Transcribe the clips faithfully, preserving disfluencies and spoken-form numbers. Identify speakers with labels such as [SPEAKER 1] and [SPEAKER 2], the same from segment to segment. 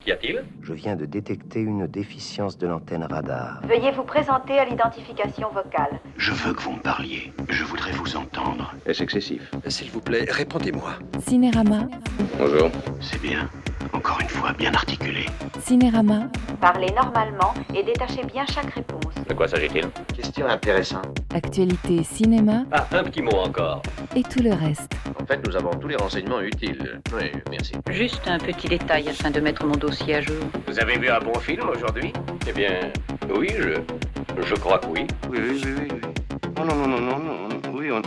[SPEAKER 1] Qu'y a-t-il ?
[SPEAKER 2] Je viens de détecter une déficience de l'antenne radar.
[SPEAKER 3] Veuillez vous présenter à l'identification vocale.
[SPEAKER 4] Je veux que vous me parliez. Je voudrais vous entendre.
[SPEAKER 1] Est-ce excessif ?
[SPEAKER 5] S'il vous plaît, répondez-moi.
[SPEAKER 6] Cinérama.
[SPEAKER 1] Bonjour.
[SPEAKER 4] C'est bien. Encore une fois, bien articulé.
[SPEAKER 6] Cinérama.
[SPEAKER 3] Parlez normalement et détachez bien chaque réponse.
[SPEAKER 1] De quoi s'agit-il ?
[SPEAKER 2] Question intéressante.
[SPEAKER 6] Actualité cinéma
[SPEAKER 1] Ah, un petit mot encore.
[SPEAKER 6] et tout le reste.
[SPEAKER 1] En fait, nous avons tous les renseignements utiles. Oui, merci.
[SPEAKER 7] Juste un petit détail afin de mettre mon dossier à jour.
[SPEAKER 1] Vous avez vu un bon film aujourd'hui ? Eh bien, oui, je... je crois que oui.
[SPEAKER 4] Oui, oui, oui, oui. oui. Oh non, non, non, non, non. Oui, on...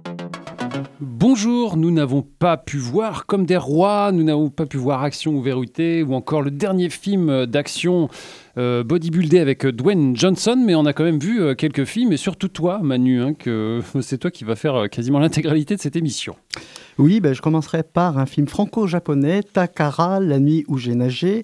[SPEAKER 8] Bonjour, nous n'avons pas pu voir Comme des rois, nous n'avons pas pu voir Action ou Vérité, ou encore le dernier film d'action euh, bodybuildé avec Dwayne Johnson, mais on a quand même vu euh, quelques films, et surtout toi, Manu, hein, que c'est toi qui vas faire euh, quasiment l'intégralité de cette émission.
[SPEAKER 9] Oui, ben, je commencerai par un film franco-japonais, Takara, La nuit où j'ai nagé.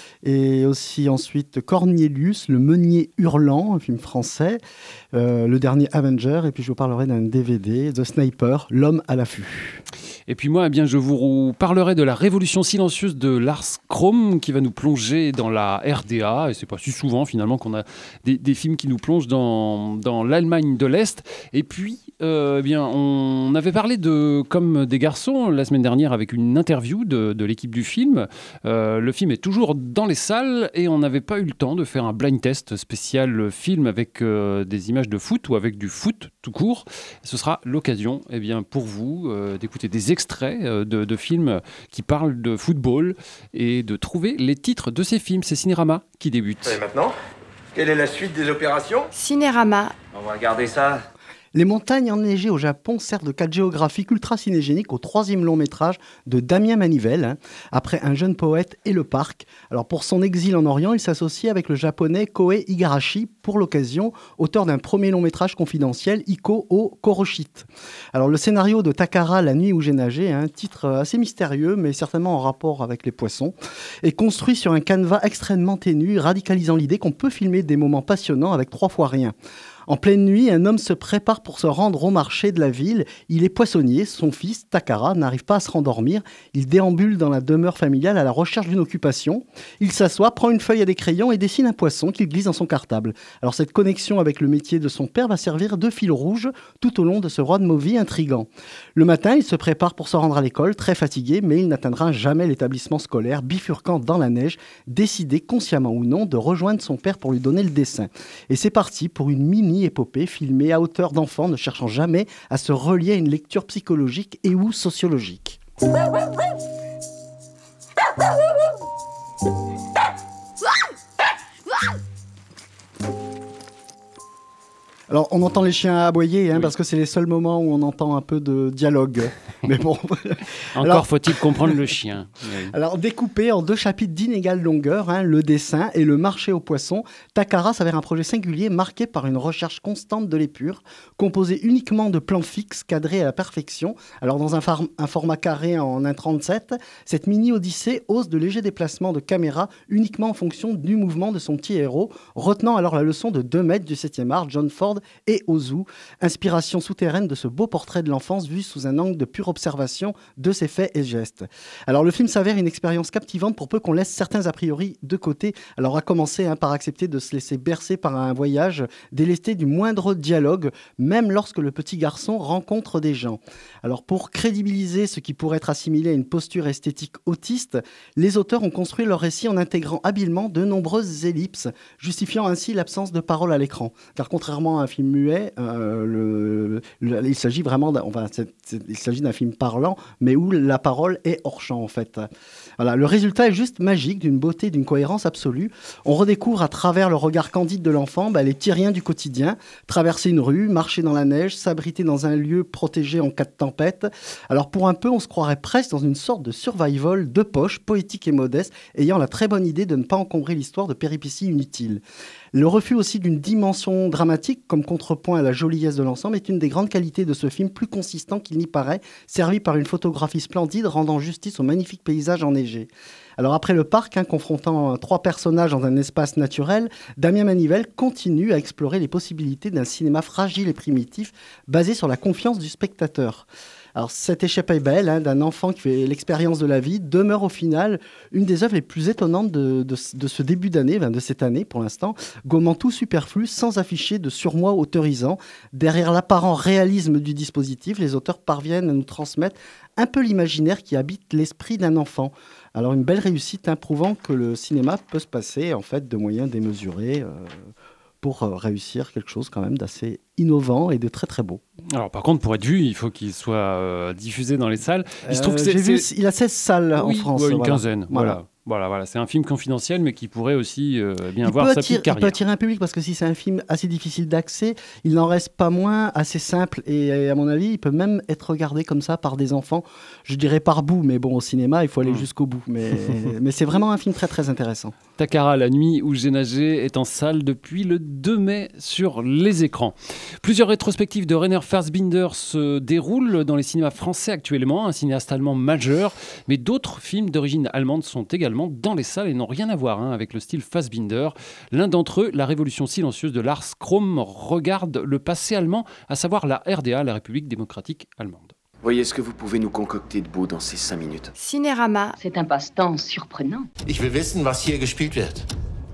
[SPEAKER 9] Et aussi ensuite Cornelius, Le meunier hurlant, un film français, euh, le dernier Avenger, et puis je vous parlerai d'un D V D, The Sniper, L'homme à l'affût.
[SPEAKER 8] Et puis moi, eh bien, je vous parlerai de la révolution silencieuse de Lars Krom, qui va nous plonger dans la R D A, et c'est pas si souvent finalement qu'on a des, des films qui nous plongent dans, dans l'Allemagne de l'Est. Et puis, euh, eh bien, on avait parlé de Comme des garçons la semaine dernière avec une interview de, de l'équipe du film. Euh, le film est toujours dans les salles et on n'avait pas eu le temps de faire un blind test spécial film avec euh, des images de foot ou avec du foot tout court. Ce sera l'occasion, eh bien, pour vous euh, d'écouter des extraits euh, de, de films qui parlent de football et de trouver les titres de ces films. C'est Cinérama qui débute.
[SPEAKER 5] Et maintenant, quelle est la suite des opérations ?
[SPEAKER 6] Cinérama.
[SPEAKER 5] On va regarder ça.
[SPEAKER 9] Les montagnes enneigées au Japon servent de cadre géographique ultra cinégénique au troisième long métrage de Damien Manivelle, hein, après Un jeune poète et Le parc. Alors pour son exil en Orient, il s'associe avec le japonais Koei Igarashi, pour l'occasion, auteur d'un premier long métrage confidentiel, Iko o Koroshite. Alors le scénario de Takara, La nuit où j'ai nagé, un titre assez mystérieux, mais certainement en rapport avec les poissons, est construit sur un canevas extrêmement ténu, radicalisant l'idée qu'on peut filmer des moments passionnants avec trois fois rien. En pleine nuit, un homme se prépare pour se rendre au marché de la ville. Il est poissonnier. Son fils, Takara, n'arrive pas à se rendormir. Il déambule dans la demeure familiale à la recherche d'une occupation. Il s'assoit, prend une feuille et des crayons et dessine un poisson qu'il glisse dans son cartable. Alors cette connexion avec le métier de son père va servir de fil rouge tout au long de ce road movie intrigant. Le matin, il se prépare pour se rendre à l'école, très fatigué, mais il n'atteindra jamais l'établissement scolaire, bifurquant dans la neige, décidé, consciemment ou non, de rejoindre son père pour lui donner le dessin. Et c'est parti pour une mini épopée filmée à hauteur d'enfant, ne cherchant jamais à se relier à une lecture psychologique et ou sociologique. Alors, on entend les chiens aboyer, hein, oui. Parce que c'est les seuls moments où on entend un peu de dialogue. Mais bon.
[SPEAKER 8] Encore alors, faut-il comprendre le chien. Oui.
[SPEAKER 9] Alors, découpé en deux chapitres d'inégale longueur, hein, le dessin et le marché aux poissons, Takara s'avère un projet singulier marqué par une recherche constante de l'épure, composé uniquement de plans fixes cadrés à la perfection. Alors, dans un, phar- un format carré en un virgule trente-sept, cette mini-odyssée ose de légers déplacements de caméra uniquement en fonction du mouvement de son petit héros, retenant alors la leçon de deux maîtres du septième art, John Ford et Ozu, inspiration souterraine de ce beau portrait de l'enfance vu sous un angle de pure observation de ses faits et gestes. Alors le film s'avère une expérience captivante pour peu qu'on laisse certains a priori de côté. Alors à commencer hein, par accepter de se laisser bercer par un voyage délesté du moindre dialogue, même lorsque le petit garçon rencontre des gens. Alors pour crédibiliser ce qui pourrait être assimilé à une posture esthétique autiste, les auteurs ont construit leur récit en intégrant habilement de nombreuses ellipses, justifiant ainsi l'absence de parole à l'écran. Car contrairement à un film muet, euh, le, le, il s'agit vraiment d'un, enfin, c'est, c'est, il s'agit d'un film parlant, mais où la parole est hors champ en fait. Voilà, le résultat est juste magique, d'une beauté, d'une cohérence absolue. On redécouvre à travers le regard candide de l'enfant bah, les petits riens du quotidien, traverser une rue, marcher dans la neige, s'abriter dans un lieu protégé en cas de tempête. Alors pour un peu, on se croirait presque dans une sorte de survival de poche, poétique et modeste, ayant la très bonne idée de ne pas encombrer l'histoire de péripéties inutiles. Le refus aussi d'une dimension dramatique comme contrepoint à la joliesse de l'ensemble est une des grandes qualités de ce film, plus consistant qu'il n'y paraît, servi par une photographie splendide rendant justice au magnifique paysage enneigé. Alors après Le parc, hein, confrontant trois personnages dans un espace naturel, Damien Manivelle continue à explorer les possibilités d'un cinéma fragile et primitif basé sur la confiance du spectateur. Alors, cette échappée belle hein, d'un enfant qui fait l'expérience de la vie demeure au final une des œuvres les plus étonnantes de, de, de ce début d'année, enfin, de cette année pour l'instant, gommant tout superflu sans afficher de surmoi autorisant. Derrière l'apparent réalisme du dispositif, les auteurs parviennent à nous transmettre un peu l'imaginaire qui habite l'esprit d'un enfant. Alors, une belle réussite hein, prouvant que le cinéma peut se passer en fait, de moyens démesurés euh, pour euh, réussir quelque chose quand même d'assez innovant et de très très beau.
[SPEAKER 8] Alors par contre, pour être vu, il faut qu'il soit euh, diffusé dans les salles. Il se trouve
[SPEAKER 9] Euh,
[SPEAKER 8] que c'est,
[SPEAKER 9] j'ai vu,
[SPEAKER 8] c'est-
[SPEAKER 9] il a seize salles en
[SPEAKER 8] Oui,
[SPEAKER 9] France.
[SPEAKER 8] ouais, une
[SPEAKER 9] voilà.
[SPEAKER 8] quinzaine.
[SPEAKER 9] Voilà.
[SPEAKER 8] Voilà. Voilà, voilà. C'est un film confidentiel, mais qui pourrait aussi euh, bien
[SPEAKER 9] Il
[SPEAKER 8] avoir
[SPEAKER 9] peut,
[SPEAKER 8] sa
[SPEAKER 9] attirer,
[SPEAKER 8] petite
[SPEAKER 9] il peut
[SPEAKER 8] carrière.
[SPEAKER 9] attirer un public parce que si c'est un film assez difficile d'accès, il n'en reste pas moins assez simple et à mon avis, il peut même être regardé comme ça par des enfants. Je dirais par bout, mais bon, au cinéma, il faut aller
[SPEAKER 8] Mm.
[SPEAKER 9] jusqu'au bout. Mais, mais c'est vraiment un film très très intéressant.
[SPEAKER 8] Takara, la nuit où j'ai nagé, est en salle depuis le deux mai sur les écrans. Plusieurs rétrospectives de Rainer Fassbinder se déroulent dans les cinémas français actuellement, un cinéaste allemand majeur, mais d'autres films d'origine allemande sont également dans les salles et n'ont rien à voir hein, avec le style Fassbinder. L'un d'entre eux, La Révolution silencieuse de Lars Krom, regarde le passé allemand, à savoir la R D A, la République démocratique allemande.
[SPEAKER 10] Voyez ce que vous pouvez nous concocter de beau dans ces cinq minutes.
[SPEAKER 6] Cinérama.
[SPEAKER 7] C'est un passe-temps surprenant.
[SPEAKER 11] Ich will wissen, was hier gespielt wird.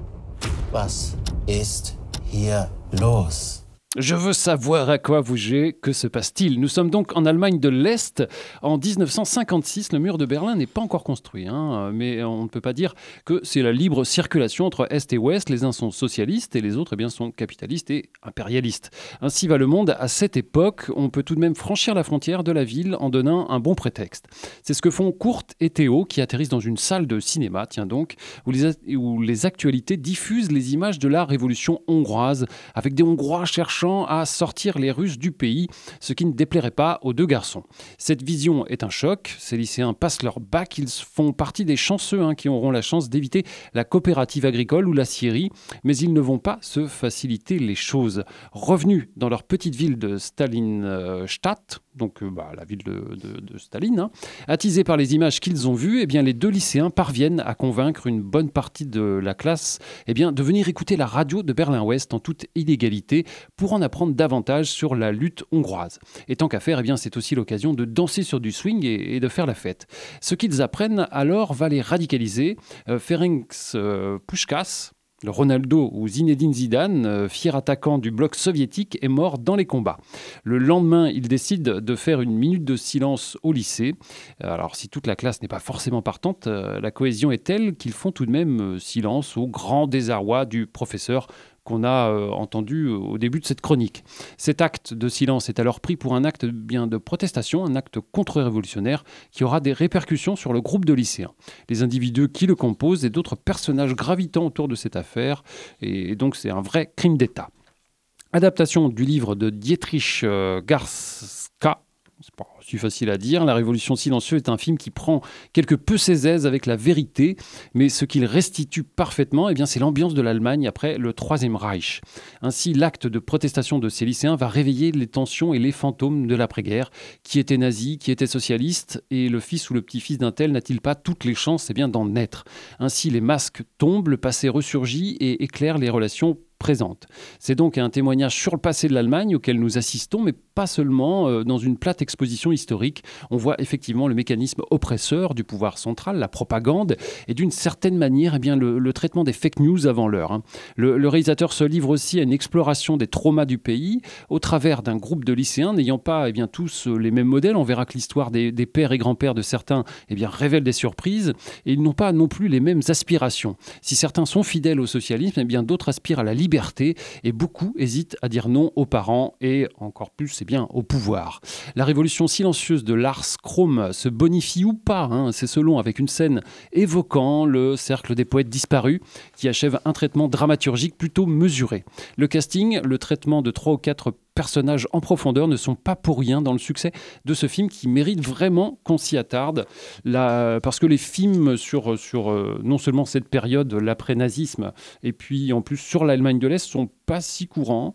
[SPEAKER 11] Was ist hier los?
[SPEAKER 8] Je veux savoir à quoi vous jouez, que se passe-t-il? Nous sommes donc en Allemagne de l'Est. En dix-neuf cent cinquante-six, le mur de Berlin n'est pas encore construit, hein, mais on ne peut pas dire que c'est la libre circulation entre Est et Ouest. Les uns sont socialistes et les autres eh bien, sont capitalistes et impérialistes. Ainsi va le monde à cette époque. On peut tout de même franchir la frontière de la ville en donnant un bon prétexte. C'est ce que font Kurt et Théo qui atterrissent dans une salle de cinéma, tiens donc, où les, a- où les actualités diffusent les images de la révolution hongroise, avec des Hongrois cherchant à sortir les Russes du pays, ce qui ne déplairait pas aux deux garçons. Cette vision est un choc. Ces lycéens passent leur bac, ils font partie des chanceux hein, qui auront la chance d'éviter la coopérative agricole ou la scierie, mais ils ne vont pas se faciliter les choses. Revenus dans leur petite ville de Stalinstadt, donc euh, bah, la ville de, de- de Staline, hein, attisés par les images qu'ils ont vues, eh bien, les deux lycéens parviennent à convaincre une bonne partie de la classe eh bien, de venir écouter la radio de Berlin-Ouest en toute illégalité pour en apprendre davantage sur la lutte hongroise. Et tant qu'à faire, eh bien, c'est aussi l'occasion de danser sur du swing et, et de faire la fête. Ce qu'ils apprennent alors va les radicaliser. Euh, Ferenc euh, Puskás, le Ronaldo ou Zinedine Zidane, euh, fier attaquant du bloc soviétique, est mort dans les combats. Le lendemain, il décide de faire une minute de silence au lycée. Alors, si toute la classe n'est pas forcément partante, euh, la cohésion est telle qu'ils font tout de même euh, silence au grand désarroi du professeur qu'on a euh, entendu euh, au début de cette chronique. Cet acte de silence est alors pris pour un acte bien de protestation, un acte contre-révolutionnaire qui aura des répercussions sur le groupe de lycéens, les individus qui le composent et d'autres personnages gravitant autour de cette affaire. Et donc c'est un vrai crime d'État. Adaptation du livre de Dietrich euh, Garska. C'est pas si facile à dire. La Révolution silencieuse est un film qui prend quelque peu ses aises avec la vérité, mais ce qu'il restitue parfaitement, eh bien, c'est l'ambiance de l'Allemagne après le Troisième Reich. Ainsi, l'acte de protestation de ces lycéens va réveiller les tensions et les fantômes de l'après-guerre. Qui était nazi, qui était socialiste, et le fils ou le petit-fils d'un tel n'a-t-il pas toutes les chances eh bien, d'en naître? Ainsi, les masques tombent, le passé ressurgit et éclaire les relations présente. C'est donc un témoignage sur le passé de l'Allemagne auquel nous assistons, mais pas seulement euh, dans une plate exposition historique. On voit effectivement le mécanisme oppresseur du pouvoir central, la propagande, et d'une certaine manière eh bien, le, le traitement des fake news avant l'heure. Hein. Le, le réalisateur se livre aussi à une exploration des traumas du pays au travers d'un groupe de lycéens n'ayant pas eh bien, tous les mêmes modèles. On verra que l'histoire des, des pères et grands-pères de certains eh bien, révèle des surprises, et ils n'ont pas non plus les mêmes aspirations. Si certains sont fidèles au socialisme, eh bien, d'autres aspirent à la liberté, et beaucoup hésitent à dire non aux parents et encore plus c'est bien au pouvoir. La révolution silencieuse de Lars Krom se bonifie ou pas, hein, c'est selon, avec une scène évoquant le cercle des poètes disparus qui achève un traitement dramaturgique plutôt mesuré. Le casting, le traitement de trois ou quatre personnages en profondeur ne sont pas pour rien dans le succès de ce film qui mérite vraiment qu'on s'y attarde. La, parce que les films sur, sur euh, non seulement cette période, l'après-nazisme, et puis en plus sur l'Allemagne de l'Est, sont pas si courants.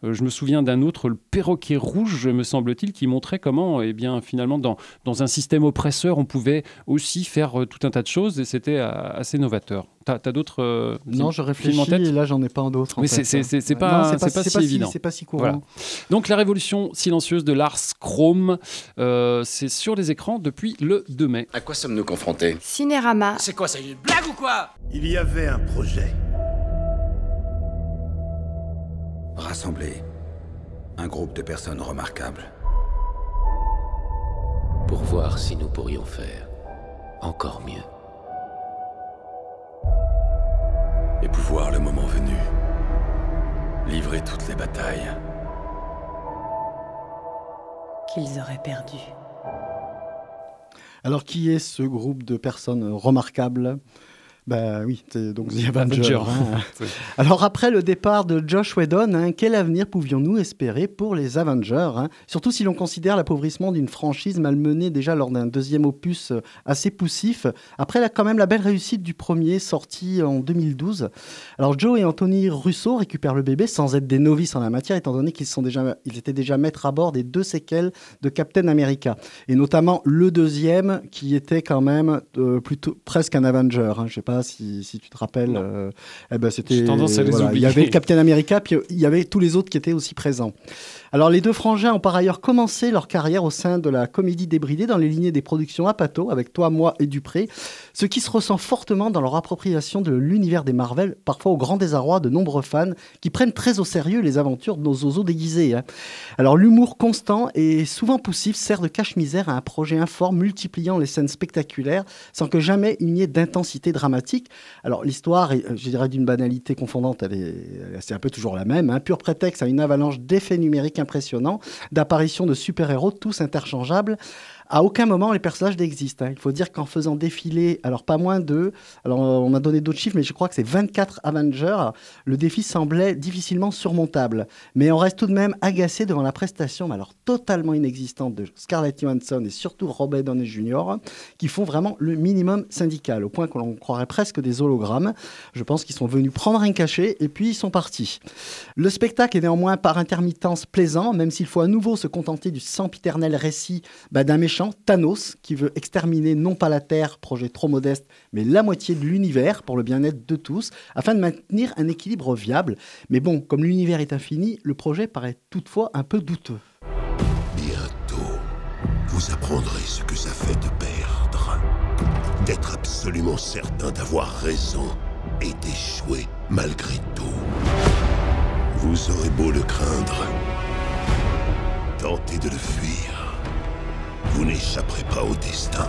[SPEAKER 8] Euh, je me souviens d'un autre, le Perroquet rouge, me semble-t-il, qui montrait comment, eh bien, finalement, dans, dans un système oppresseur, on pouvait aussi faire euh, tout un tas de choses et c'était euh, assez novateur. T'as, t'as d'autres euh,
[SPEAKER 9] Non, je
[SPEAKER 8] films
[SPEAKER 9] réfléchis
[SPEAKER 8] en tête
[SPEAKER 9] et là, j'en ai pas d'autres. en
[SPEAKER 8] Oui,
[SPEAKER 9] fait.
[SPEAKER 8] c'est, c'est, c'est, c'est
[SPEAKER 9] Non,
[SPEAKER 8] pas,
[SPEAKER 9] c'est pas,
[SPEAKER 8] c'est pas
[SPEAKER 9] c'est
[SPEAKER 8] si
[SPEAKER 9] pas
[SPEAKER 8] évident.
[SPEAKER 9] C'est pas si courant.
[SPEAKER 8] Voilà. Donc, La Révolution silencieuse de Lars Krom, euh, c'est sur les écrans depuis le deux mai.
[SPEAKER 10] À quoi sommes-nous confrontés?
[SPEAKER 6] Cinérama.
[SPEAKER 12] C'est quoi, ça, une blague ou quoi?
[SPEAKER 13] Il y avait un projet. Rassembler un groupe de personnes remarquables.
[SPEAKER 1] Pour voir si nous pourrions faire encore mieux.
[SPEAKER 13] Et pouvoir, le moment venu, livrer toutes les batailles
[SPEAKER 6] Qu'ils auraient perdu.
[SPEAKER 9] Alors, qui est ce groupe de personnes remarquables? Ben oui, c'est donc The Avengers.
[SPEAKER 8] Avenger.
[SPEAKER 9] Hein. Alors après le départ de Josh Whedon, hein, quel avenir pouvions-nous espérer pour les Avengers, hein, surtout si l'on considère l'appauvrissement d'une franchise malmenée déjà lors d'un deuxième opus assez poussif, après la, quand même la belle réussite du premier sorti en deux mille douze. Alors Joe et Anthony Russo récupèrent le bébé sans être des novices en la matière, étant donné qu'ils sont déjà, ils étaient déjà maîtres à bord des deux séquelles de Captain America, et notamment le deuxième qui était quand même euh, plutôt presque un Avenger. Hein, je sais pas Si, si tu te rappelles, euh, eh ben c'était,
[SPEAKER 8] j'ai tendance à les
[SPEAKER 9] voilà,
[SPEAKER 8] oublier.
[SPEAKER 9] il y avait Captain America, puis il y avait tous les autres qui étaient aussi présents. Alors les deux frangins ont par ailleurs commencé leur carrière au sein de la comédie débridée dans les lignées des productions Apatow, avec Toi, Moi et Dupré, ce qui se ressent fortement dans leur appropriation de l'univers des Marvel, parfois au grand désarroi de nombreux fans qui prennent très au sérieux les aventures de nos zozos déguisés. Hein. Alors l'humour constant et souvent poussif sert de cache-misère à un projet informe multipliant les scènes spectaculaires sans que jamais il n'y ait d'intensité dramatique. Alors l'histoire est, je dirais, d'une banalité confondante, elle est, c'est un peu toujours la même, un hein, pur prétexte à une avalanche d'effets numériques impressionnants, d'apparitions de super-héros tous interchangeables. À aucun moment les personnages n'existent. Hein. Il faut dire qu'en faisant défiler, alors pas moins de, alors on m'a donné d'autres chiffres, mais je crois que c'est vingt-quatre Avengers, le défi semblait difficilement surmontable. Mais on reste tout de même agacé devant la prestation, mais alors totalement inexistante de Scarlett Johansson et surtout Robert Downey junior, qui font vraiment le minimum syndical, au point que l'on croirait presque des hologrammes. Je pense qu'ils sont venus prendre un cachet et puis ils sont partis. Le spectacle est néanmoins par intermittence plaisant, même s'il faut à nouveau se contenter du sempiternel récit bah, d'un méchant, Thanos, qui veut exterminer non pas la Terre, projet trop modeste, mais la moitié de l'univers pour le bien-être de tous, afin de maintenir un équilibre viable. Mais bon, comme l'univers est infini, le projet paraît toutefois un peu douteux.
[SPEAKER 14] Bientôt, vous apprendrez ce que ça fait de perdre, d'être absolument certain d'avoir raison et d'échouer malgré tout. Vous aurez beau le craindre, tentez de le fuir. Vous n'échapperez pas au destin.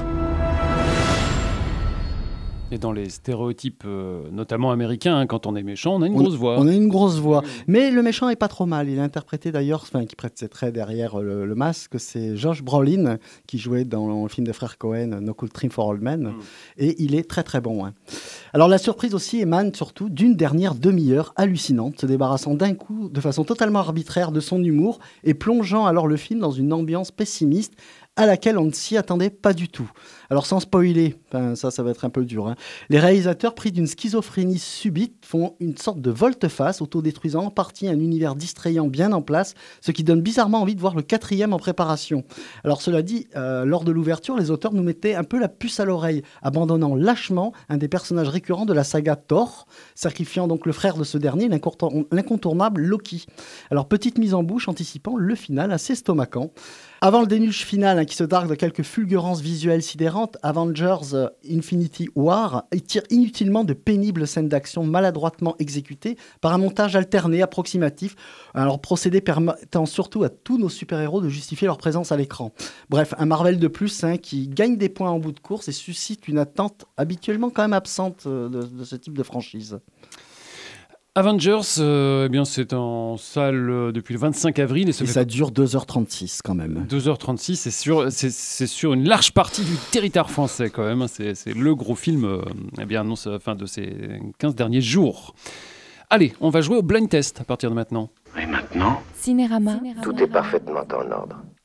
[SPEAKER 8] Et dans les stéréotypes, euh, notamment américains, hein, quand on est méchant, on a une
[SPEAKER 9] on,
[SPEAKER 8] grosse voix.
[SPEAKER 9] On a une grosse voix. Mais le méchant est pas trop mal. Il est interprété d'ailleurs, enfin, qui prête ses traits derrière le, le masque, c'est Josh Brolin, qui jouait dans le film des frères Cohen, No Country for Old Men. Mm. Et il est très très bon. Hein. Alors la surprise aussi émane surtout d'une dernière demi-heure hallucinante, se débarrassant d'un coup, de façon totalement arbitraire, de son humour et plongeant alors le film dans une ambiance pessimiste à laquelle on ne s'y attendait pas du tout. Alors sans spoiler, ça, ça va être un peu dur, hein. Les réalisateurs, pris d'une schizophrénie subite, font une sorte de volte-face, autodétruisant en partie un univers distrayant bien en place, ce qui donne bizarrement envie de voir le quatrième en préparation. Alors cela dit, euh, lors de l'ouverture, les auteurs nous mettaient un peu la puce à l'oreille, abandonnant lâchement un des personnages récurrents de la saga Thor, sacrifiant donc le frère de ce dernier, l'incontournable Loki. Alors petite mise en bouche anticipant le final assez estomacant. Avant le déluge final, hein, qui se dargue de quelques fulgurances visuelles sidérantes, Avengers euh, Infinity War tire inutilement de pénibles scènes d'action maladroitement exécutées par un montage alterné, approximatif, alors procédé permettant surtout à tous nos super-héros de justifier leur présence à l'écran. Bref, un Marvel de plus, hein, qui gagne des points en bout de course et suscite une attente habituellement quand même absente euh, de, de ce type de franchise.
[SPEAKER 8] Avengers, euh, eh bien, c'est en salle euh, depuis le vingt-cinq avril. Et,
[SPEAKER 9] et ça dure deux heures trente-six quand même.
[SPEAKER 8] deux heures trente-six, c'est sur, c'est, c'est sur une large partie du territoire français quand même. C'est, c'est le gros film euh, eh bien, annonce, enfin, de ces quinze derniers jours. Allez, on va jouer au blind test à partir de maintenant.
[SPEAKER 4] Et maintenant ?
[SPEAKER 6] Cinérama.
[SPEAKER 2] Tout est parfaitement en ordre.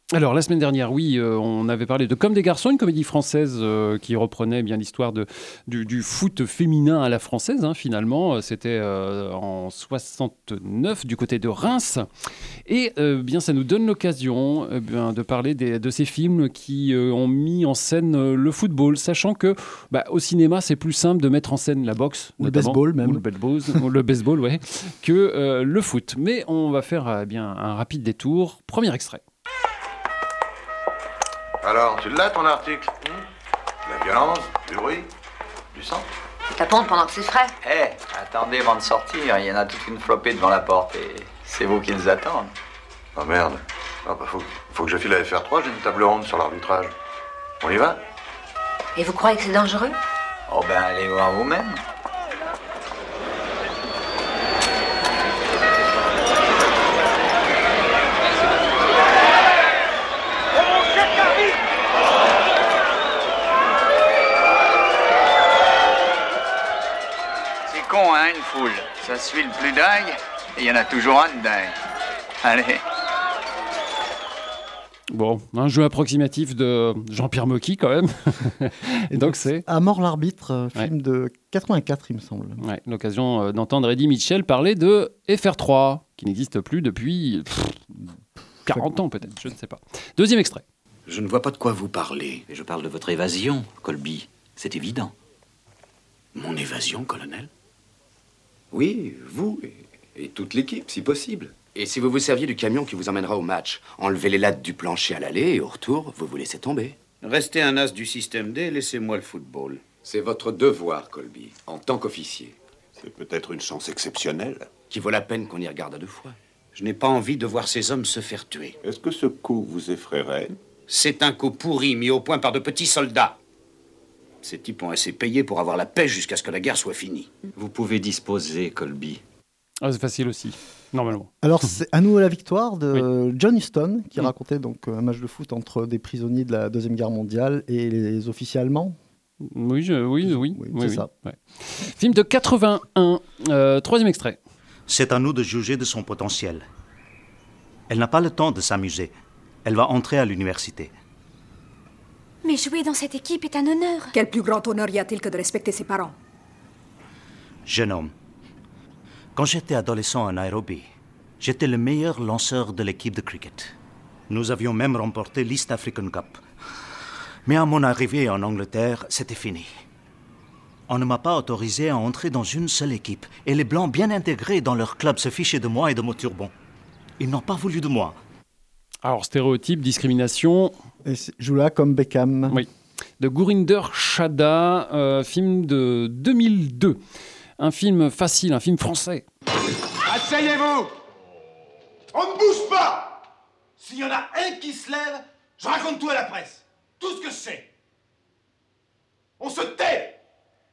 [SPEAKER 8] Alors, la semaine dernière, oui, euh, on avait parlé de Comme des garçons, une comédie française euh, qui reprenait bien l'histoire de, du, du foot féminin à la française, hein, finalement. C'était euh, en soixante-neuf, du côté de Reims. Et euh, bien, ça nous donne l'occasion euh, bien, de parler des, de ces films qui euh, ont mis en scène euh, le football, sachant que bah, au cinéma, c'est plus simple de mettre en scène la boxe,
[SPEAKER 9] ou le baseball même,
[SPEAKER 8] ou le baseball, ou le baseball ouais, que euh, le foot. Mais on va faire euh, bien, un rapide détour. Premier extrait.
[SPEAKER 12] Alors, tu l'as ton article hmm? La violence, du bruit, du sang.
[SPEAKER 15] Ça pompe pendant que c'est frais.
[SPEAKER 16] Eh, hey, attendez avant de sortir, il y en a toute une flopée devant la porte et c'est vous qui les attendent.
[SPEAKER 12] Oh merde. Ah bah faut, faut que je file à F R trois, j'ai une table ronde sur l'arbitrage. On y va?
[SPEAKER 15] Et vous croyez que c'est dangereux?
[SPEAKER 16] Oh ben allez voir vous-même. Con, hein, une foule. Ça suit le plus dingue, et il y en a toujours un de dingue. Allez.
[SPEAKER 8] Bon, un jeu approximatif de Jean-Pierre Mocky, quand même. Et donc, c'est...
[SPEAKER 9] À mort l'arbitre, film ouais. de quatre-vingt-quatre, il me semble.
[SPEAKER 8] Ouais, l'occasion d'entendre Eddie Mitchell parler de F R trois, qui n'existe plus depuis pff, quarante ans, peut-être, je ne sais pas. Deuxième extrait.
[SPEAKER 4] Je ne vois pas de quoi vous parlez.
[SPEAKER 17] Je parle de votre évasion, Colby. C'est évident.
[SPEAKER 4] Mon évasion, colonel?
[SPEAKER 10] Oui, vous et, et toute l'équipe, si possible. Et si vous vous serviez du camion qui vous emmènera au match, enlevez les lattes du plancher à l'aller et au retour, vous vous laissez tomber.
[SPEAKER 4] Restez un as du système D, laissez-moi le football.
[SPEAKER 10] C'est votre devoir, Colby, en tant qu'officier.
[SPEAKER 12] C'est peut-être une chance exceptionnelle.
[SPEAKER 10] Qui vaut la peine qu'on y regarde à deux fois.
[SPEAKER 4] Je n'ai pas envie de voir ces hommes se faire tuer.
[SPEAKER 12] Est-ce que ce coup vous effraierait?
[SPEAKER 4] C'est un coup pourri, mis au point par de petits soldats. Ces types ont assez payé pour avoir la paix jusqu'à ce que la guerre soit finie.
[SPEAKER 17] Vous pouvez disposer, Colby.
[SPEAKER 8] Ah, c'est facile aussi, normalement.
[SPEAKER 9] Alors, c'est À nous à la victoire de
[SPEAKER 8] oui.
[SPEAKER 9] John Huston, qui
[SPEAKER 8] oui.
[SPEAKER 9] racontait donc un match de foot entre des prisonniers de la Deuxième Guerre mondiale et les officiers allemands.
[SPEAKER 8] Oui, je, oui, oui.
[SPEAKER 9] oui,
[SPEAKER 8] oui
[SPEAKER 9] c'est
[SPEAKER 8] oui.
[SPEAKER 9] ça.
[SPEAKER 8] Ouais. Film de quatre-vingt-un, euh, troisième extrait.
[SPEAKER 11] C'est à nous de juger de son potentiel. Elle n'a pas le temps de s'amuser. Elle va entrer à l'université.
[SPEAKER 18] Mais jouer dans cette équipe est un honneur.
[SPEAKER 19] Quel plus grand honneur y a-t-il que de respecter ses parents?
[SPEAKER 11] Jeune homme, quand j'étais adolescent à Nairobi, j'étais le meilleur lanceur de l'équipe de cricket. Nous avions même remporté l'East African Cup. Mais à mon arrivée en Angleterre, c'était fini. On ne m'a pas autorisé à entrer dans une seule équipe. Et les Blancs, bien intégrés dans leur club, se fichaient de moi et de mon turban. Ils n'ont pas voulu de moi.
[SPEAKER 8] Alors, stéréotype, discrimination...
[SPEAKER 9] Et joue là comme Beckham.
[SPEAKER 8] Oui. De Gurinder Chadha, euh, film de deux mille deux. Un film facile, un film français.
[SPEAKER 20] Asseyez-vous! On ne bouge pas! S'il y en a un qui se lève, je raconte tout à la presse. Tout ce que je sais. On se tait!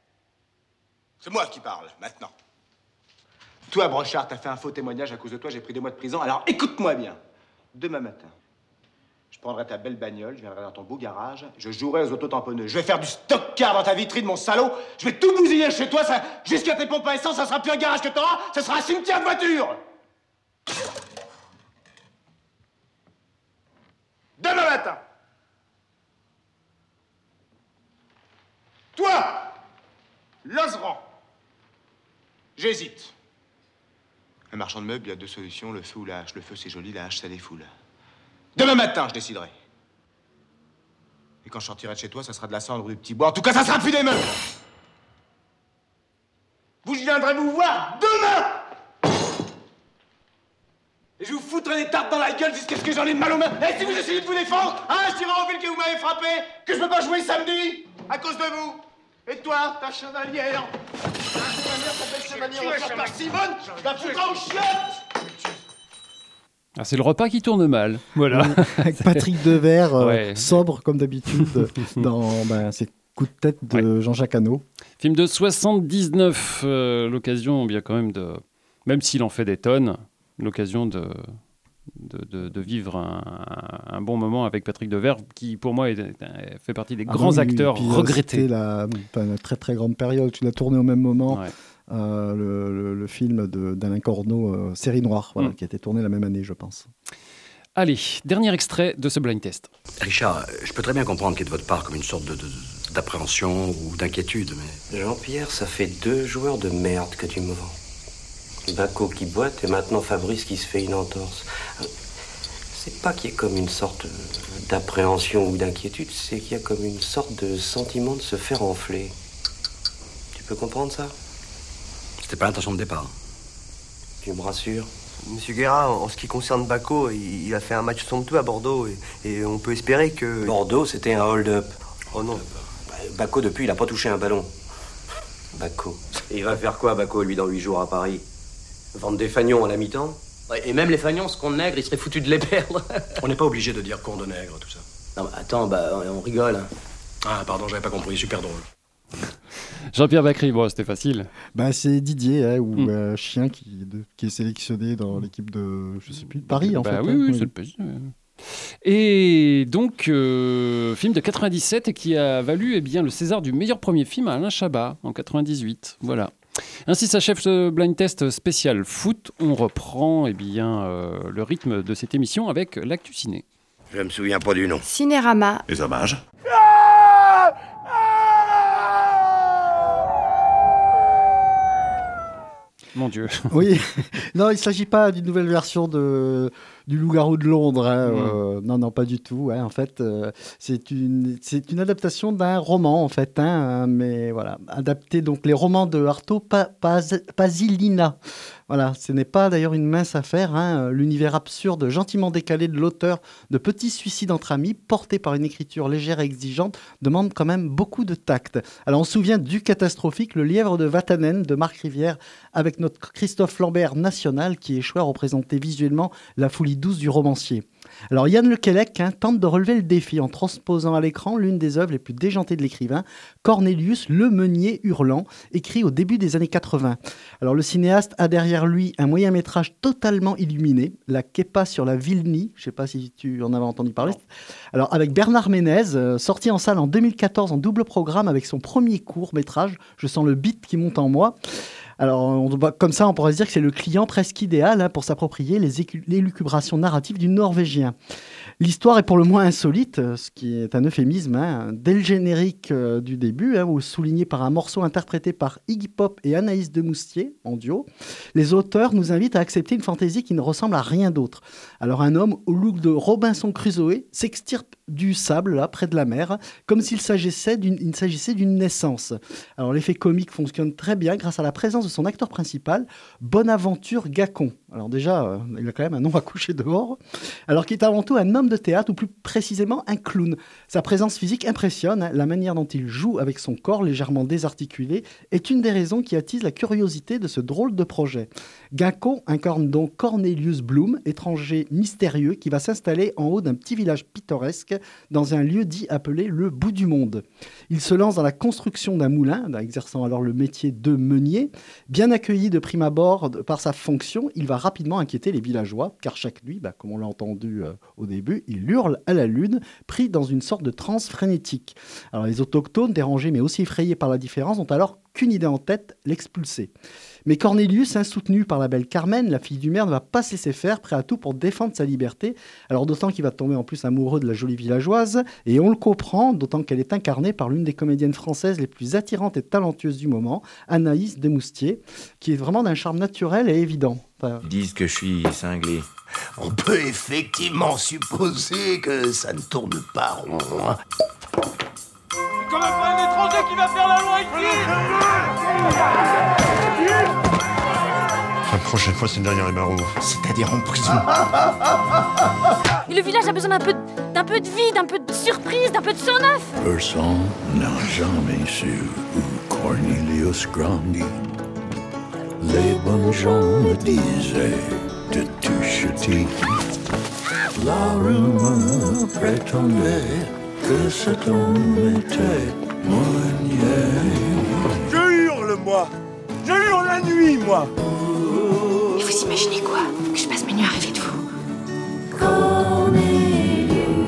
[SPEAKER 20] C'est moi qui parle, maintenant. Toi, Brochard, t'as fait un faux témoignage. À cause de toi, j'ai pris deux mois de prison. Alors écoute-moi bien. Demain matin, je prendrai ta belle bagnole, je viendrai dans ton beau garage, je jouerai aux autotamponneuses. Je vais faire du stock-car dans ta vitrine, mon salaud. Je vais tout bousiller chez toi, ça, jusqu'à tes pompes à essence, ça sera plus un garage que t'auras, ça sera un cimetière de voitures. Demain matin. Toi, Lozeran. J'hésite. Un marchand de meubles, il y a deux solutions, le feu ou la hache. Le feu, c'est joli, la hache, ça défoule. Demain matin, je déciderai. Et quand je sortirai de chez toi, ça sera de la cendre ou du petit bois. En tout cas, ça sera plus des meubles. Vous, je viendrai vous voir demain. Et je vous foutrai des tartes dans la gueule jusqu'à ce que j'en ai mal aux mains. Et si vous essayez de vous défendre, hein, je dirai en ville que vous m'avez frappé, que je peux pas jouer samedi, à cause de vous. Et toi, ta chevalière. Ta chevalière s'appelle chevalière offerte par Simone, la foutra aux chiottes.
[SPEAKER 8] Ah, c'est le repas qui tourne mal. Voilà.
[SPEAKER 9] Avec Patrick Devers, euh,
[SPEAKER 8] ouais.
[SPEAKER 9] sobre comme d'habitude, dans ben, ces coups de tête de ouais. Jean-Jacques Hano.
[SPEAKER 8] Film de soixante-dix-neuf, euh, l'occasion bien quand même de, même s'il en fait des tonnes, l'occasion de, de, de, de vivre un, un bon moment avec Patrick Devers, qui pour moi est, est, fait partie des ah grands oui, acteurs puis, regrettés.
[SPEAKER 9] C'était la, une très très grande période. Tu l'as tourné au même moment. Ouais. Euh, le, le, le film de, d'Alain Corneau, euh, Série Noire, voilà, mm. qui a été tourné la même année, je pense.
[SPEAKER 8] Allez, dernier extrait de ce blind test.
[SPEAKER 10] Richard, je peux très bien comprendre qu'il y ait de votre part comme une sorte de, de, d'appréhension ou d'inquiétude, mais...
[SPEAKER 2] Jean-Pierre, ça fait deux joueurs de merde que tu me vends. Bacco qui boite et maintenant Fabrice qui se fait une entorse. C'est pas qu'il y ait comme une sorte d'appréhension ou d'inquiétude, c'est qu'il y a comme une sorte de sentiment de se faire enfler. Tu peux comprendre ça?
[SPEAKER 10] C'était pas l'intention de départ.
[SPEAKER 2] Tu me rassures?
[SPEAKER 21] Monsieur Guerra, en ce qui concerne Bacco, il a fait un match somptueux à Bordeaux et, et on peut espérer que...
[SPEAKER 2] Bordeaux, c'était un hold-up.
[SPEAKER 21] Oh non.
[SPEAKER 2] Bacco, depuis, il a pas touché un ballon. Bacco. Et il va faire quoi, Bacco, lui, dans huit jours à Paris? Vendre des fagnons à la mi-temps? Et même les fagnons, ce qu'on nègre, il serait foutu de les perdre.
[SPEAKER 10] On n'est pas obligé de dire qu'on de nègre, tout ça.
[SPEAKER 2] Non, mais attends, bah, on rigole. Hein.
[SPEAKER 10] Ah, pardon, j'avais pas compris, super drôle.
[SPEAKER 8] Jean-Pierre Bacri, bon, c'était facile.
[SPEAKER 9] Bah, c'est Didier, hein, ou
[SPEAKER 8] mm.
[SPEAKER 9] euh, Chien, qui, de, qui est sélectionné dans l'équipe de, je sais plus, de Paris, en
[SPEAKER 8] bah,
[SPEAKER 9] fait.
[SPEAKER 8] Oui,
[SPEAKER 9] hein,
[SPEAKER 8] oui,
[SPEAKER 9] oui.
[SPEAKER 8] c'est le P S G. Et donc, euh, film de quatre-vingt-dix-sept qui a valu eh bien, le César du meilleur premier film à Alain Chabat en quatre-vingt-dix-huit. Voilà. Ainsi s'achève ce blind test spécial foot. On reprend eh bien, euh, le rythme de cette émission avec l'actu ciné.
[SPEAKER 1] Je me souviens pas du nom.
[SPEAKER 6] Cinérama.
[SPEAKER 12] Les hommages.
[SPEAKER 8] Mon Dieu.
[SPEAKER 9] Oui, non, il ne s'agit pas d'une nouvelle version de, du Loup-garou de Londres. Hein. Mmh. Euh, non, non, pas du tout. Hein. En fait, euh, c'est, une, c'est une adaptation d'un roman, en fait. Hein, mais voilà, adapté donc les romans de Arto pa- Pas- Pasilina. Voilà, ce n'est pas d'ailleurs une mince affaire. Hein. L'univers absurde, gentiment décalé de l'auteur de Petits suicides entre amis, porté par une écriture légère et exigeante, demande quand même beaucoup de tact. Alors, on se souvient du catastrophique Le Lièvre de Vatanen de Marc Rivière, avec notre Christophe Lambert national qui échoue à représenter visuellement la folie douce du romancier. Alors Yann Lequelec hein, tente de relever le défi en transposant à l'écran l'une des œuvres les plus déjantées de l'écrivain, Cornelius le meunier hurlant, écrit au début des années quatre-vingts. Alors le cinéaste a derrière lui un moyen-métrage totalement illuminé, La Kepa sur la Vilnie, je ne sais pas si tu en avais entendu parler, alors avec Bernard Ménez, euh, sorti en salle en deux mille quatorze en double programme avec son premier court-métrage, Je sens le beat qui monte en moi. Alors, on, comme ça, on pourrait se dire que c'est le client presque idéal hein, pour s'approprier les écu- l'élucubration narrative du Norvégien. L'histoire est pour le moins insolite, ce qui est un euphémisme. Hein. Dès le générique euh, du début, hein, où souligné par un morceau interprété par Iggy Pop et Anaïs Demoustier, en duo, les auteurs nous invitent à accepter une fantaisie qui ne ressemble à rien d'autre. Alors, un homme au look de Robinson Crusoe s'extirpe du sable, là, près de la mer, comme s'il s'agissait d'une, il s'agissait d'une naissance. Alors, l'effet comique fonctionne très bien grâce à la présence de son acteur principal, Bonaventure Gacon. Alors déjà, euh, il a quand même un nom à coucher dehors. Alors qu'il est avant tout un homme de théâtre, ou plus précisément un clown. Sa présence physique impressionne. Hein. La manière dont il joue avec son corps légèrement désarticulé est une des raisons qui attise la curiosité de ce drôle de projet. Gacon incarne donc Cornelius Bloom, étranger mystérieux qui va s'installer en haut d'un petit village pittoresque dans un lieu dit appelé le bout du monde. Il se lance dans la construction d'un moulin, exerçant alors le métier de meunier. Bien accueilli de prime abord par sa fonction, il va rapidement inquiéter les villageois, car chaque nuit, bah, comme on l'a entendu euh, au début, il hurle à la lune, pris dans une sorte de transe frénétique. Alors les autochtones, dérangés mais aussi effrayés par la différence, ont alors qu'une idée en tête, l'expulser. Mais Cornelius, hein, soutenu par la belle Carmen, la fille du maire, ne va pas se laisser faire, prêt à tout pour défendre sa liberté. Alors d'autant qu'il va tomber en plus amoureux de la jolie villageoise, et on le comprend, d'autant qu'elle est incarnée par l'une des comédiennes françaises les plus attirantes et talentueuses du moment, Anaïs Demoustier, qui est vraiment d'un charme naturel et évident. Enfin...
[SPEAKER 22] Ils disent que je suis cinglé.
[SPEAKER 14] On peut effectivement supposer que ça ne tourne pas rond.
[SPEAKER 20] C'est quand même pas un étranger qui va faire la loi ici.
[SPEAKER 12] La prochaine fois, c'est une dernière émaraude.
[SPEAKER 14] C'est-à-dire en prison.
[SPEAKER 18] Et le village a besoin d'un peu, d'un peu de vie, d'un peu de surprise, d'un peu de sang neuf.
[SPEAKER 14] Personne n'a jamais su où Cornelius grandit. Les bonnes gens me disaient de toucher. La rumeur prétendait que cet homme était meunier.
[SPEAKER 20] Je hurle, moi. Je hurle la nuit, moi.
[SPEAKER 15] Mais vous imaginez quoi? Que je passe mes nuits à rêver de vous?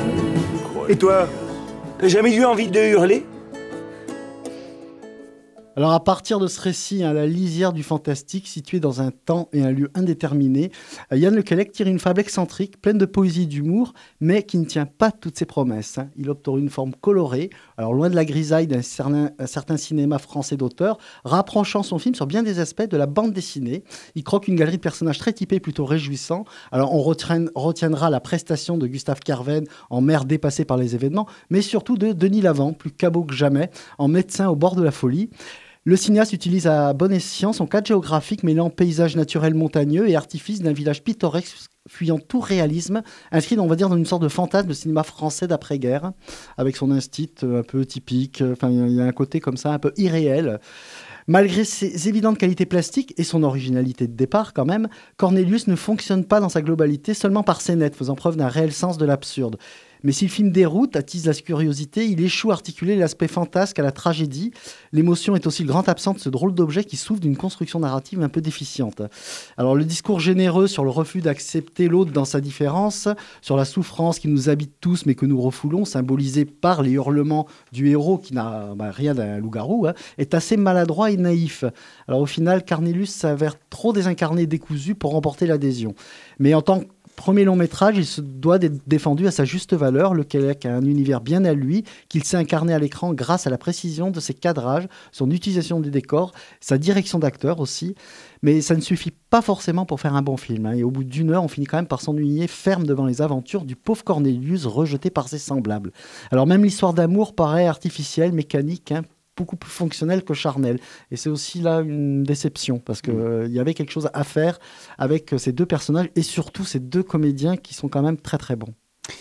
[SPEAKER 20] Et toi? T'as jamais eu envie de hurler?
[SPEAKER 9] Alors à partir de ce récit, à la lisière du fantastique, situé dans un temps et un lieu indéterminés, Yann Le Quellec tire une fable excentrique, pleine de poésie et d'humour, mais qui ne tient pas toutes ses promesses. Hein. Il opte pour une forme colorée, alors loin de la grisaille d'un certain, un certain cinéma français d'auteur, rapprochant son film sur bien des aspects de la bande dessinée. Il croque une galerie de personnages très typés, plutôt réjouissants. Alors on retienne, retiendra la prestation de Gustave Kerven en maire dépassé par les événements, mais surtout de Denis Lavant, plus cabot que jamais, en médecin au bord de la folie. Le cinéaste utilise à bon escient son cadre géographique mêlant paysage naturel montagneux et artifice d'un village pittoresque fuyant tout réalisme, inscrit, on va dire, dans une sorte de fantasme de cinéma français d'après-guerre, avec son instinct un peu typique. Enfin, il y a un côté comme ça, un peu irréel. Malgré ses évidentes qualités plastiques et son originalité de départ quand même, Cornelius ne fonctionne pas dans sa globalité seulement par scénettes, faisant preuve d'un réel sens de l'absurde. Mais si le film déroute, attise la curiosité, il échoue à articuler l'aspect fantasque à la tragédie. L'émotion est aussi le grand absent de ce drôle d'objet qui souffre d'une construction narrative un peu déficiente. Alors le discours généreux sur le refus d'accepter l'autre dans sa différence, sur la souffrance qui nous habite tous mais que nous refoulons, symbolisé par les hurlements du héros qui n'a bah, rien d'un loup-garou, hein, est assez maladroit et naïf. Alors au final, Cornelius s'avère trop désincarné et décousu pour remporter l'adhésion. Mais en tant que premier long métrage, il se doit d'être défendu à sa juste valeur. Le Quellec a un univers bien à lui, qu'il sait incarner à l'écran grâce à la précision de ses cadrages, son utilisation des décors, sa direction d'acteur aussi. Mais ça ne suffit pas forcément pour faire un bon film. Hein. Et au bout d'une heure, on finit quand même par s'ennuyer ferme devant les aventures du pauvre Cornelius rejeté par ses semblables. Alors même l'histoire d'amour paraît artificielle, mécanique, hein, beaucoup plus fonctionnel que charnel. Et c'est aussi là une déception, parce qu'il euh, y avait quelque chose à faire avec ces deux personnages, et surtout ces deux comédiens qui sont quand même très très bons.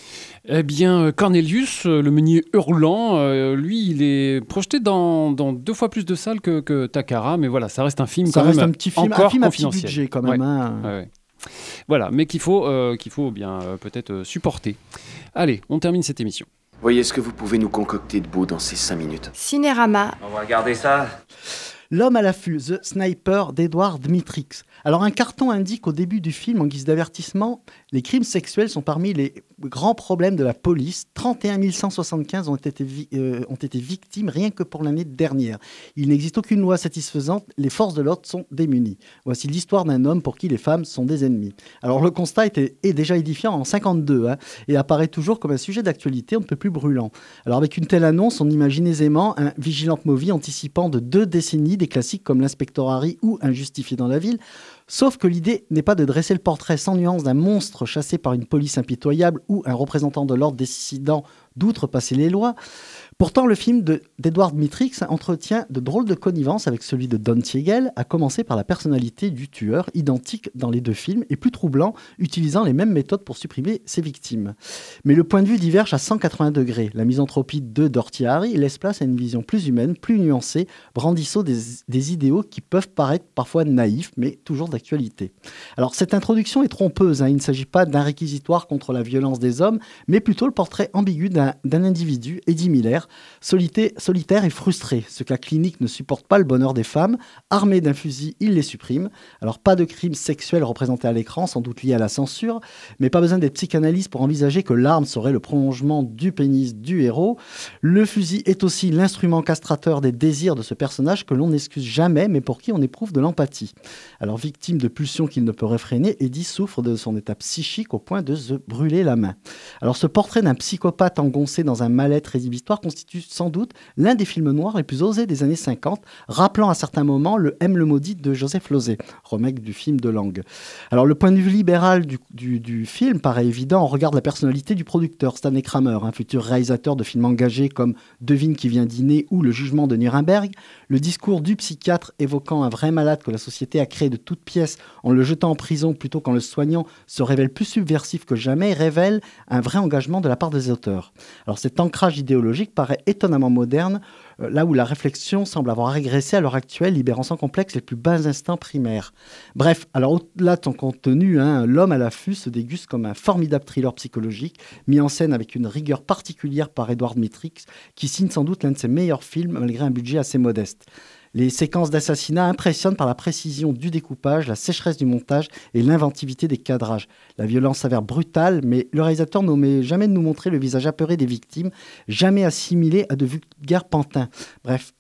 [SPEAKER 8] Eh bien, Cornelius, le meunier hurlant, euh, lui, il est projeté dans, dans deux fois plus de salles que, que Takara, mais voilà, ça reste un film
[SPEAKER 9] ça
[SPEAKER 8] quand
[SPEAKER 9] reste
[SPEAKER 8] même
[SPEAKER 9] un petit film,
[SPEAKER 8] encore
[SPEAKER 9] un film à petit
[SPEAKER 8] confidentiel.
[SPEAKER 9] budget quand même.
[SPEAKER 8] Ouais.
[SPEAKER 9] Hein.
[SPEAKER 8] Ouais, ouais. Voilà, mais qu'il faut, euh, qu'il faut bien euh, peut-être euh, supporter. Allez, on termine cette émission.
[SPEAKER 10] Voyez ce que vous pouvez nous concocter de beau dans ces cinq minutes.
[SPEAKER 6] Cinérama.
[SPEAKER 10] On va regarder ça.
[SPEAKER 9] L'homme à l'affût, The Sniper d'Edward Dmytryk. Alors un carton indique au début du film, en guise d'avertissement, les crimes sexuels sont parmi les grands problèmes de la police. trente et un mille cent soixante-quinze ont été, vi- euh, ont été victimes rien que pour l'année dernière. Il n'existe aucune loi satisfaisante, les forces de l'ordre sont démunies. Voici l'histoire d'un homme pour qui les femmes sont des ennemis. Alors le constat était, est déjà édifiant en cinquante-deux hein, et apparaît toujours comme un sujet d'actualité on ne peut plus brûlant. Alors avec une telle annonce, on imagine aisément un Vigilant Movie anticipant de deux décennies des classiques comme l'Inspecteur Harry ou Injustifié dans la ville. Sauf que l'idée n'est pas de dresser le portrait sans nuance d'un monstre chassé par une police impitoyable ou un représentant de l'ordre décidant d'outrepasser les lois. Pourtant, le film de, d'Edward Dmytryk entretient de drôles de connivences avec celui de Don Siegel, à commencer par la personnalité du tueur, identique dans les deux films, et plus troublant, utilisant les mêmes méthodes pour supprimer ses victimes. Mais le point de vue diverge à cent quatre-vingts degrés. La misanthropie de Dirty Harry laisse place à une vision plus humaine, plus nuancée, brandissant des, des idéaux qui peuvent paraître parfois naïfs, mais toujours d'actualité. Alors, cette introduction est trompeuse. Hein. Il ne s'agit pas d'un réquisitoire contre la violence des hommes, mais plutôt le portrait ambigu d'un, d'un individu, Eddie Miller, Solité, solitaire et frustré. Ce que la clinique ne supporte pas le bonheur des femmes. Armé d'un fusil, il les supprime. Alors pas de crimes sexuels représentés à l'écran, sans doute liés à la censure, mais pas besoin d'être psychanalyste pour envisager que l'arme serait le prolongement du pénis du héros. Le fusil est aussi l'instrument castrateur des désirs de ce personnage que l'on n'excuse jamais, mais pour qui on éprouve de l'empathie. Alors victime de pulsions qu'il ne peut réfréner, Eddie souffre de son état psychique au point de se brûler la main. Alors ce portrait d'un psychopathe engoncé dans un mal-être rédhibitoire constitue sans doute l'un des films noirs les plus osés des années cinquante, rappelant à certains moments le M le maudit de Joseph Losey, remake du film de Lang. Alors le point de vue libéral du, du, du film paraît évident, on regarde la personnalité du producteur, Stanley Kramer, un futur réalisateur de films engagés comme Devine qui vient dîner ou Le jugement de Nuremberg. Le discours du psychiatre évoquant un vrai malade que la société a créé de toutes pièces en le jetant en prison plutôt qu'en le soignant se révèle plus subversif que jamais, révèle un vrai engagement de la part des auteurs. Alors cet ancrage idéologique paraît étonnamment moderne, euh, là où la réflexion semble avoir régressé à l'heure actuelle, libérant sans complexe les plus bas instincts primaires. Bref, alors au-delà de son contenu, hein, L'homme à l'affût se déguste comme un formidable thriller psychologique, mis en scène avec une rigueur particulière par Edward Dmytryk, qui signe sans doute l'un de ses meilleurs films, malgré un budget assez modeste. Les séquences d'assassinat impressionnent par la précision du découpage, la sécheresse du montage et l'inventivité des cadrages. La violence s'avère brutale, mais le réalisateur n'omet jamais de nous montrer le visage apeuré des victimes, jamais assimilé à de vulgaires pantins. Bref,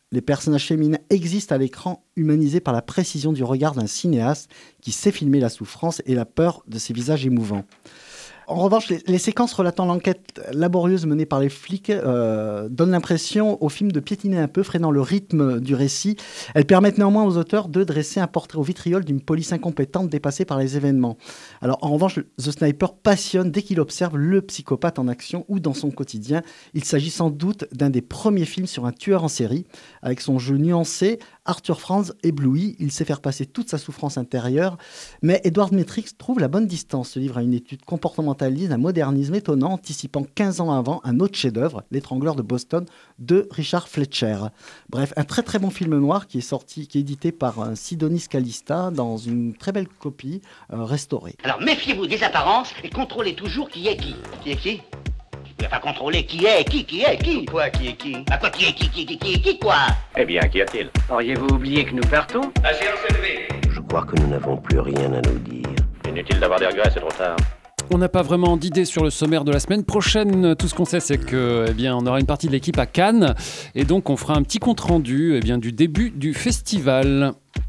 [SPEAKER 9] Les personnages féminins existent à l'écran, humanisés par la précision du regard d'un cinéaste qui sait filmer la souffrance et la peur de ces visages émouvants. En revanche, les, les séquences relatant l'enquête laborieuse menée par les flics euh, donnent l'impression au film de piétiner un peu, freinant le rythme du récit. Elles permettent néanmoins aux auteurs de dresser un portrait au vitriol d'une police incompétente dépassée par les événements. Alors, en revanche, The Sniper passionne dès qu'il observe le psychopathe en action ou dans son quotidien. Il s'agit sans doute d'un des premiers films sur un tueur en série. Avec son jeu nuancé, Arthur Franz ébloui, il sait faire passer toute sa souffrance intérieure. Mais Edward Matrix trouve la bonne distance, se livre à une étude comportementaliste, un modernisme étonnant, anticipant quinze ans avant un autre chef-d'œuvre, L'étrangleur de Boston, de Richard Fletcher. Bref, un très très bon film noir qui est sorti, qui est édité par euh, Sidonis Calista dans une très belle copie euh, restaurée.
[SPEAKER 3] Alors méfiez-vous des apparences et contrôlez toujours qui est qui. Qui est qui? Il va pas contrôler qui est qui, qui est qui.
[SPEAKER 1] Quoi, qui est qui?
[SPEAKER 3] Bah quoi, qui est qui, qui, qui, qui, qui, quoi?
[SPEAKER 1] Eh bien, qu'y a-t-il?
[SPEAKER 3] Auriez-vous oublié que nous partons?
[SPEAKER 1] La séance est levée.
[SPEAKER 2] Je crois que nous n'avons plus rien à nous dire.
[SPEAKER 1] Inutile d'avoir des regrets, c'est trop tard.
[SPEAKER 8] On n'a pas vraiment d'idée sur le sommaire de la semaine prochaine. Tout ce qu'on sait, c'est que, eh bien, on aura une partie de l'équipe à Cannes. Et donc, on fera un petit compte-rendu, eh bien, du début du festival.